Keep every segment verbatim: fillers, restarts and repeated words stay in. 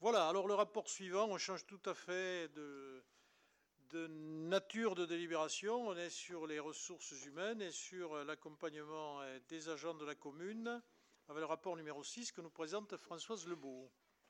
Voilà, alors le rapport suivant, on change tout à fait de, de nature de délibération. On est sur les ressources humaines et sur l'accompagnement des agents de la commune, avec le rapport numéro six que nous présente Françoise Lebeau.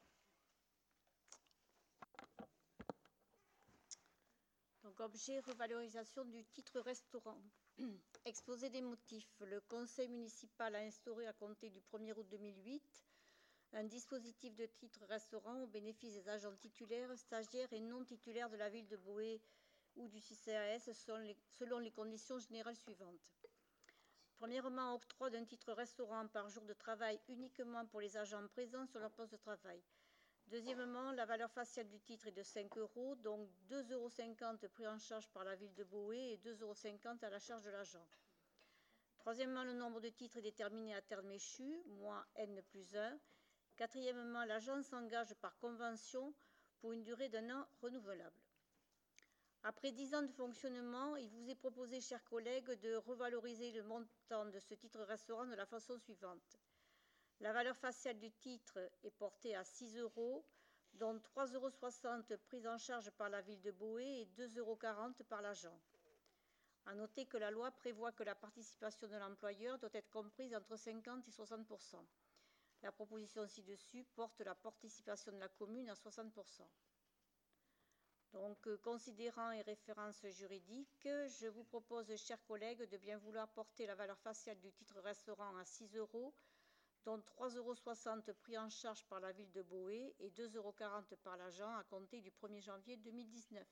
Donc, objet revalorisation du titre restaurant. Exposé des motifs. Le conseil municipal a instauré à compter du premier août deux mille huit un dispositif de titre restaurant au bénéfice des agents titulaires, stagiaires et non titulaires de la ville de Boé ou du C C A S selon les, selon les conditions générales suivantes. Premièrement, octroi d'un titre restaurant par jour de travail uniquement pour les agents présents sur leur poste de travail. Deuxièmement, la valeur faciale du titre est de cinq euros, donc deux euros cinquante pris en charge par la ville de Boé et deux euros cinquante à la charge de l'agent. Troisièmement, le nombre de titres est déterminé à terme échu, moins N plus un. Quatrièmement, l'agent s'engage par convention pour une durée d'un an renouvelable. Après dix ans de fonctionnement, il vous est proposé, chers collègues, de revaloriser le montant de ce titre restaurant de la façon suivante. La valeur faciale du titre est portée à six euros, dont trois euros soixante pris en charge par la ville de Boé et deux euros quarante par l'agent. À noter que la loi prévoit que la participation de l'employeur doit être comprise entre cinquante et soixante pour cent. La proposition ci-dessus porte la participation de la commune à soixante pour cent. Donc, euh, considérant et références juridiques, je vous propose, chers collègues, de bien vouloir porter la valeur faciale du titre restaurant à six euros, dont trois euros soixante pris en charge par la ville de Boé et deux euros quarante par l'agent à compter du premier janvier deux mille dix-neuf.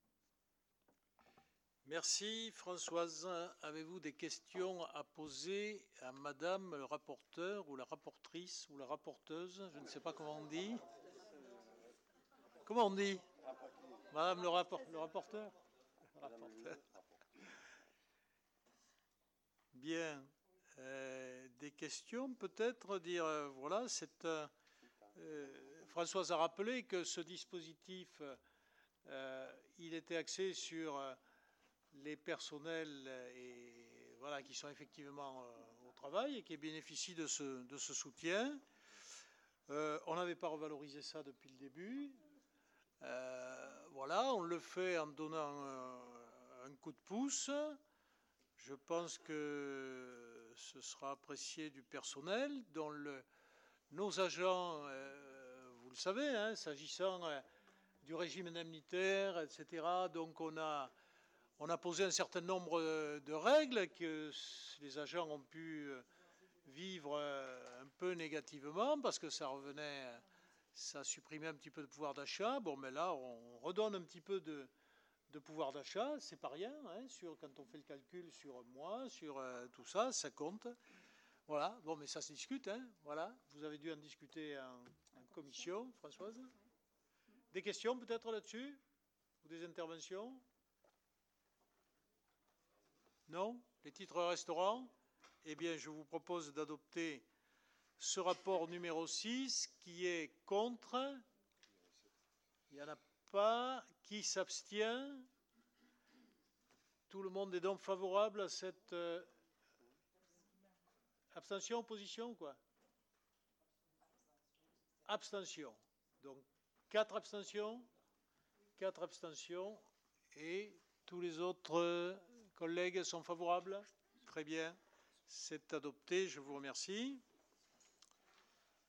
Merci Françoise. Avez-vous des questions à poser à Madame le rapporteur ou la rapportrice ou la rapporteuse? Je ne sais pas comment on dit. Comment on dit? Madame le, rapport, le rapporteur, le rapporteur. Bien. Euh, des questions peut-être dire, euh, voilà, c'est, euh, Françoise a rappelé que ce dispositif, euh, il était axé sur euh, les personnels et, voilà, qui sont effectivement euh, au travail et qui bénéficient de ce, de ce soutien. Euh, on n'avait pas revalorisé ça depuis le début. Euh, voilà, on le fait en donnant euh, un coup de pouce. Je pense que ce sera apprécié du personnel, dont le, nos agents, euh, vous le savez, hein, s'agissant euh, du régime indemnitaire, et cetera. Donc on a, on a posé un certain nombre de règles que les agents ont pu vivre un peu négativement parce que ça revenait, ça supprimait un petit peu de pouvoir d'achat. Bon, mais là, on redonne un petit peu de, de pouvoir d'achat, c'est pas rien, hein, sur, quand on fait le calcul sur un mois, sur euh, tout ça, ça compte. Voilà, bon, mais ça se discute, hein, voilà. Vous avez dû en discuter en, en commission, Françoise. Des questions peut-être là-dessus? Ou des interventions? Non? Les titres restaurants? Eh bien, je vous propose d'adopter ce rapport numéro six qui est contre. Il n'y en a pas. Qui s'abstient? Tout le monde est donc favorable à cette euh, abstention, opposition, quoi? Abstention. Donc, quatre abstentions, quatre abstentions, et tous les autres collègues sont favorables? Très bien, c'est adopté, je vous remercie.